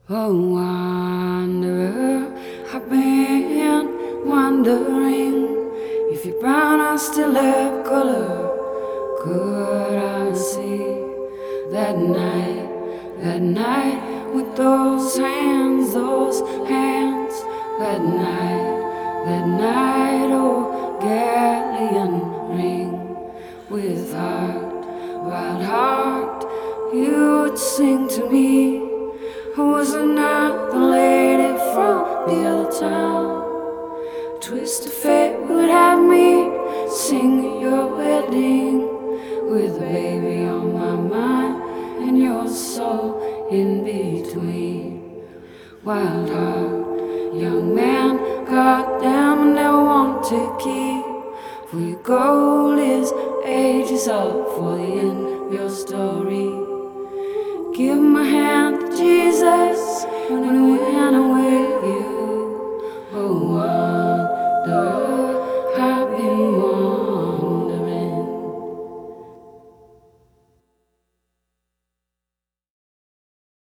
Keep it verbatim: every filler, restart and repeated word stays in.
Oh, wanderer, I've been wondering if your brown eyes still have color. Could I see that night, that night with those hands, those hands, that night, that night, oh, galleon ring with heart, wild heart, you would sing to me. Was it not the lady from the other town? Twist of fate would have me sing at your wedding, with a baby on my mind and your soul in between. Wild heart, young man, goddamn, I never want to keep. For your gold is ages up for the end of your story. Give my hand